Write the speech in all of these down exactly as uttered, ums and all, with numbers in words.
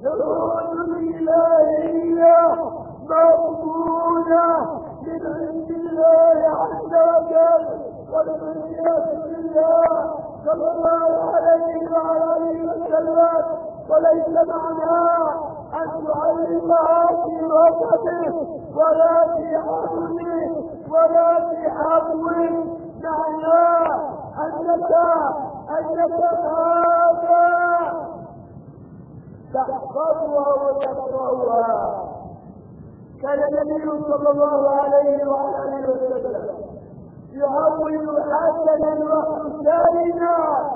شهود الإلهية مقبولة من عند الله عز وجل، والعياذ بالله صلى الله عليه وعلى آله وسلم. وليس معناه أن تعلمها في وسطه ولا في عقله ولا في حظه، معناه أنك أنك هذا تحفظها وتقرأها. كان النبي صلى الله عليه وعلى آله وسلم يعول حسنا وحسينا،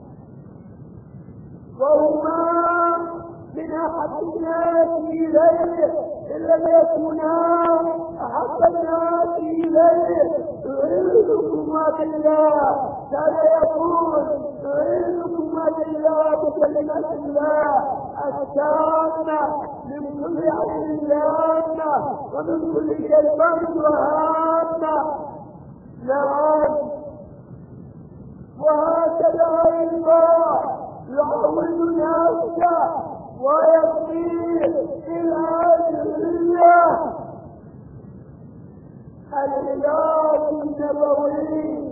وهما من أحب الناس إليه إن لم يكونا أحب الناس إليه. أعيذكما بالله، كان يقول أعيذكما بالله بكلمة الله التامة من كل عين لامة ومن كل شيطان وهامة. نعم، وهكذا أيضا يعود نفسه ويصير إلى العلة العلاج النبوي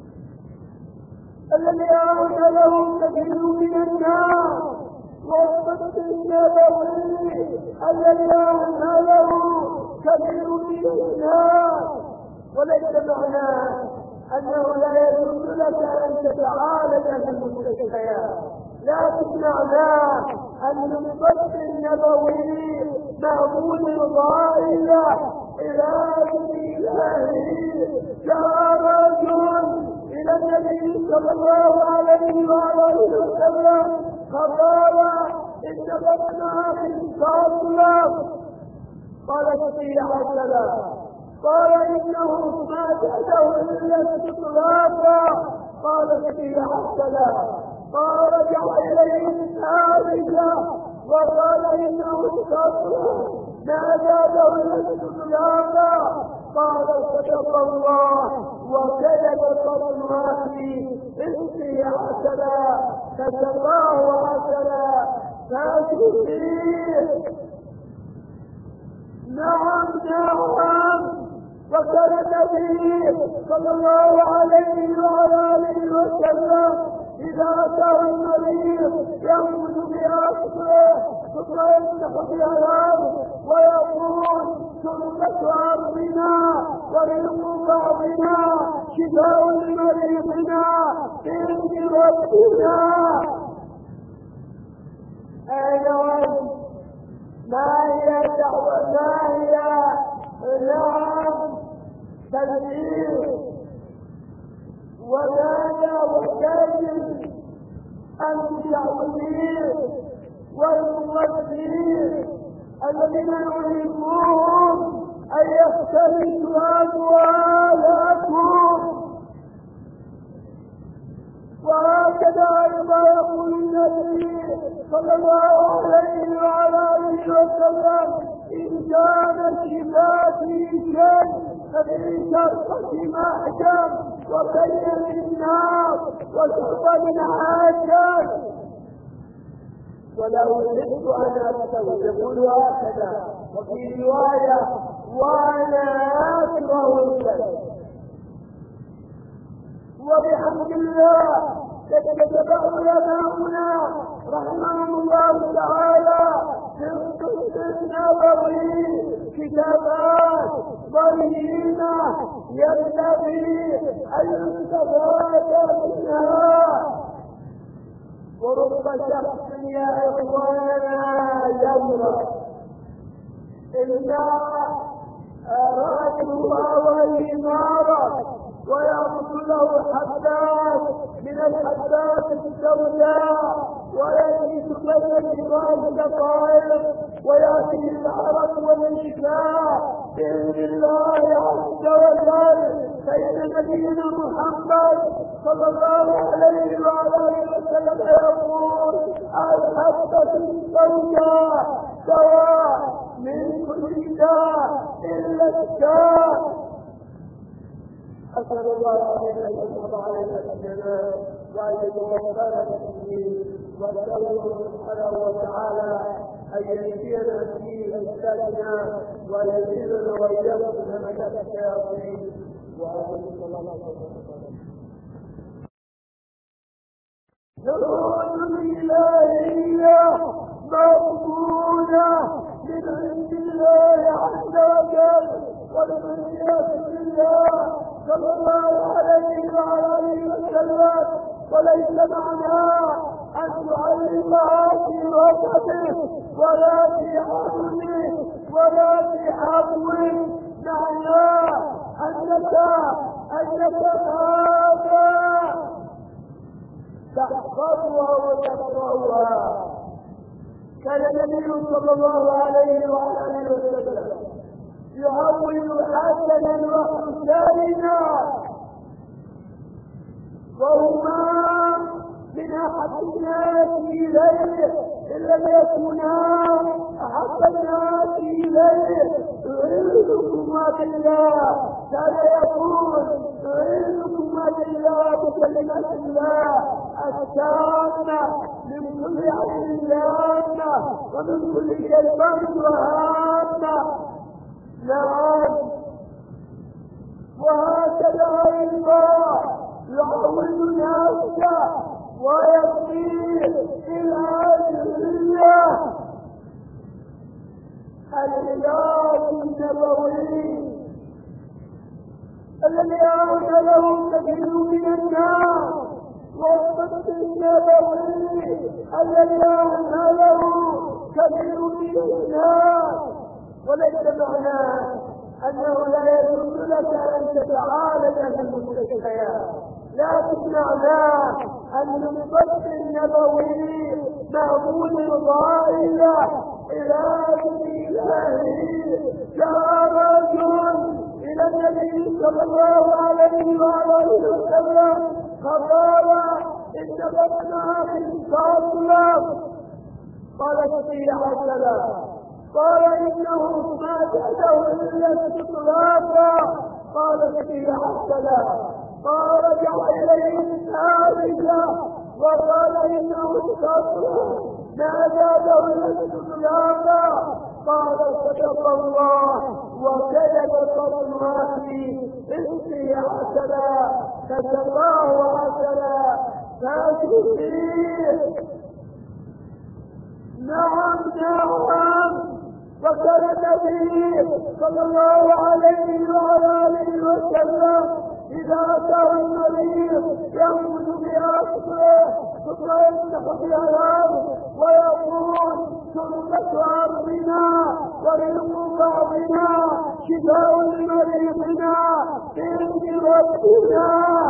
الذي أعمله كثير من الناس، والطب النبوي الذي أعمله كثير من الناس. وليس معناه أنه لا يجوز لك أن تتعالج في المستشفيات، لكن معناه أن الطب النبوي معمول ضائع علاج إلهي. جاء رجل إلى النبي صلى الله عليه وآله وسلم فقال إن بطن أخي صلى، قال اشفي حسنا، قال إنه ما جاءه إلا استطلاقا، قال اشفي حسنا، قال رجع إليه الثالثة وقال إنه استطلاقا ما جاءه إلا استطلاقا، قال صدق الله وكذب صدقاتي اشفي حسنا، فشفاه حسنا فاشفيه. نعم نعم. وكان النبي صلى الله عليه وعلى آله وسلم إذا أتاه المريض يأخذ بأصله ثم يمسح بأرضه ويقول سنة أرضنا ورزق بعضنا شفاء لمريضنا بإذن ربنا. أيضا ما هي دعوة ما هي نعم تنفيذ، وماذا وكيف المتعودين والموجهين الذين يريدون أن يختلفوا أموالكم. وهكذا أيضا يقول النبي صلى الله عليه وعلى آله وسلم إن كان الشفاء في شيء ففي شرطة محجم وبين الناس وشرطة من عاجل. ولو أحب أن أستوي يقول هكذا، وفي رواية وأنا أكره الكذب. وبحمد الله تتبع علماؤنا رحمهم الله تعالى في الطب النبوي كتابات ضيقة ينبغي أن يستفاد منها. ورب شخص يا إخواننا يمرض إلا أراد الله والإمارة ويأخذ له حبات من الحبات السوداء ويجلس بين الجبال دقائق ويأتي العرق والشفاء بإذن الله عز وجل. فإن نبينا محمد صلى الله عليه وعلى آله وسلم يقول الحبة السوداء دواء من كل داء إلا الداء. أسأل الله أن يحفظ علينا الجنان وأن يتوفانا بالدين، وأسأله سبحانه وتعالى أن يهدينا في أجسادنا ويزيدنا وإياكم من همكات الشياطين وآمين الله نعوذ بالله مقبولة من عند الله عز وجل والبركات بالله صلى الله عليه وعلى اله وسلم وليس معناه ان تعلمها في وقته ولا في عقله ولا في حظه معناه انك انك هذا تحفظها وتقرأها. كان النبي صلى الله عليه وعلى اله وسلم يهون حسنا وحسينا وهما من احب الناس اليه ان لم يكونا احب الناس اليه. اعيذكما بالله كان يقول اعيذكما بالله بكلمه الله التامه من كل عين لامه ومن كل شيطان وهامه. نعم وهكذا ايضا يعود نفسه ويصير الى العليا العلاج النبوي الذي انزله كثير من الناس والطب النبوي الذي انزله كثير من الناس. وليس معناه انه لا يجوز لك ان تتعالج بالمستشفيات، لكن معناه ان الطب النبوي معمول ضائع علاج الهي. جاء رجل الى النبي صلى الله عليه وعلى وسلم فقال ان بطن اخي صلى قال فيه حسنا قال انه ما جاءه الا استطلاقا قال فيه حسنا قال رجع اليه الثالثه وقال انه استطلاق ما جاءه الا استطلاقا قال صدق الله وكذب صدقاتي اسمي حسنا فسقاه حسنا فاشكر فيه. نعم نعم وكان النبي صلى الله عليه وعلى اله وسلم اذا اتاه المريض ينفذ باصبعه ثم يفتح بها الارض ويقول سنة امرنا ورزق بعضنا شفاء لمريضنا باذن ربنا.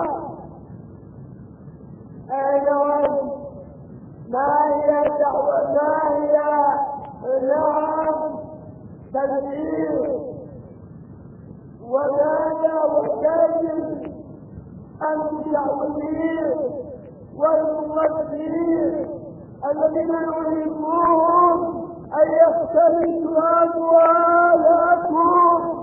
ايضا ما هي دعوة ما هي نعم تدبير وماذا وكيف المتعودين والموفرين الذين يريدون ان يختلفوا اموالكم.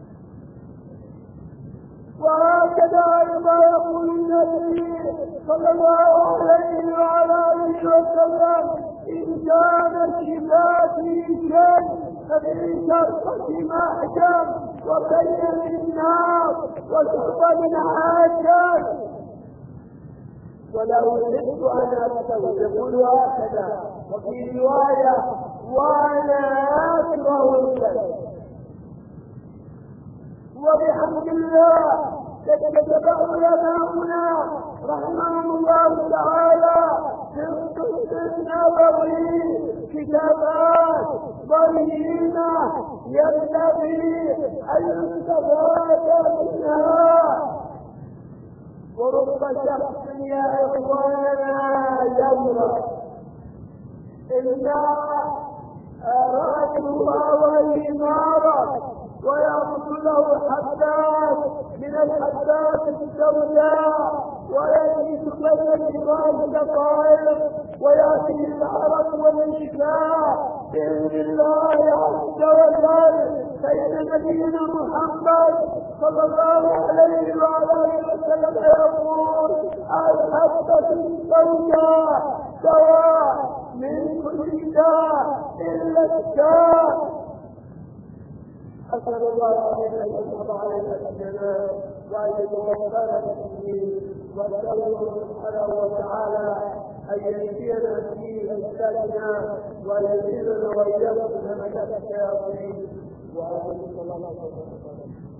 وهكذا ايضا يقول النبي صلى الله عليه وعلى اله وسلم ان كان الشفاء في شيء ففي شرطة محكم وبين الناس وشرطة من حاكم. ولا أحب أن أستوي يقول هكذا وفي رواية وأنا أكره الكذب. وبحمد الله يتبع علماؤنا رحمهم الله تعالى في القدس النبوي كتابات ضيقة ينبغي أن يستفاد منها. ورب شخص يا إخوانا يمرض إلا رأيتها وهي مرض ويأخذ له حبات من الحبات السوداء ويجلس بين الجبال دقائق ويأتي العرق والإشكاء بإذن الله عز وجل. فإن نبينا محمد صلى الله عليه وعلى اله وسلم يقول الحبة السوداء دواء من كل داء إلا الداء. أسأل الله أن يصب علينا الجنان وأن يتوفانا فيه، وأسأله سبحانه وتعالى أن يهدينا في أجسادنا ويزيدنا وإياكم من الشياطين. وآمين.